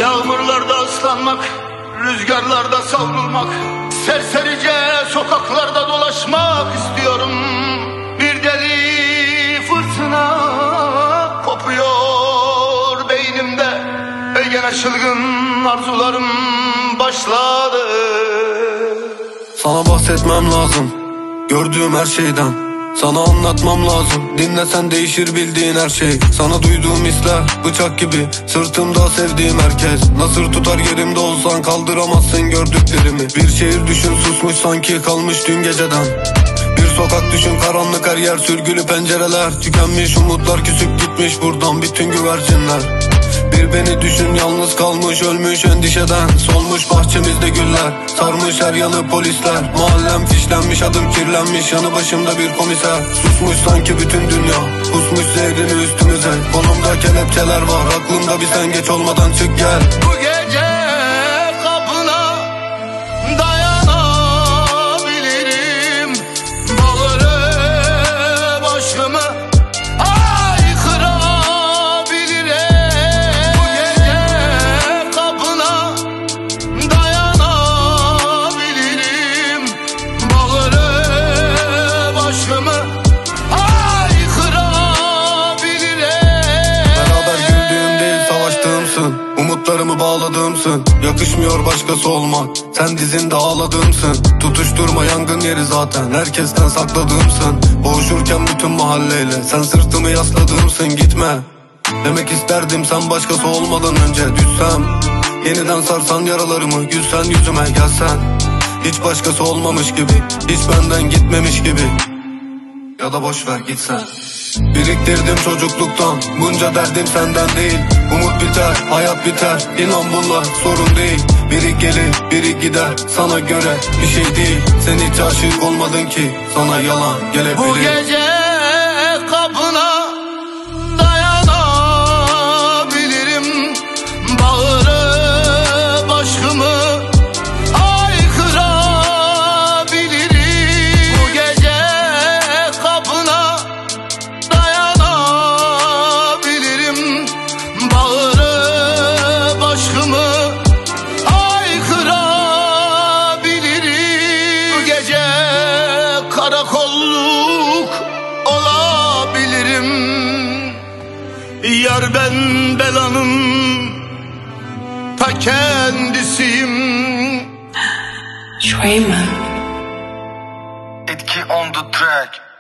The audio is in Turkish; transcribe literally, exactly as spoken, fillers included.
Yağmurlarda ıslanmak, rüzgarlarda savrulmak, serserice sokaklarda dolaşmak istiyorum. Bir deli fırtına kopuyor beynimde, gene çılgın arzularım başladı. Sana bahsetmem lazım gördüğüm her şeyden, sana anlatmam lazım. Dinlesen değişir bildiğin her şey. Sana duyduğum hisler bıçak gibi sırtımda sevdiğim herkes. Nasır tutar yerimde olsan kaldıramazsın gördüklerimi. Bir şehir düşün susmuş sanki kalmış dün geceden. Bir sokak düşün karanlık her yer sürgülü pencereler. Tükenmiş umutlar küsüp gitmiş buradan bütün güvercinler. Bir beni düşün yalnız kalmış ölmüş endişeden. Solmuş bahçemizde güller, sarmış her yanı polisler. Mahallem fişlenmiş adım kirlenmiş, yanı başımda bir komiser. Susmuş sanki bütün dünya, kusmuş zehrini üstümüze. Kolumda kelepçeler var, aklımda bir sen geç olmadan çık gel. Bu gece kapına dayanabilirim, bağırıp aşkımı umutlarımı bağladığımsın. Yakışmıyor başkası olmak, sen dizinde ağladığımsın. Tutuşturma yangın yeri zaten, herkesten sakladığımsın. Boğuşurken bütün mahalleyle sen sırtımı yasladığımsın. Gitme demek isterdim sen başkası olmadan önce. Düşsem yeniden sarsan yaralarımı, gülsen yüzüme gelsen. Hiç başkası olmamış gibi, hiç benden gitmemiş gibi. Ya da boş ver gitsen. Biriktirdim çocukluktan bunca derdim senden değil. Umut biter, hayat biter, İnan bunlar sorun değil. Biri gelir, biri gider, sana göre bir şey değil. Sen hiç aşık olmadın ki, sana yalan gelebilir. Bu gece kapına dayanabilirim, bağırıp aşkımı haykırabilirim. Bu gece kapına dayanabilirim, bağırıp aşkımı haykırabilirim. Bu gece karakolluk olabilirim. Yar ben belanın ta kendisiyim. Schwayman. Etki on the track.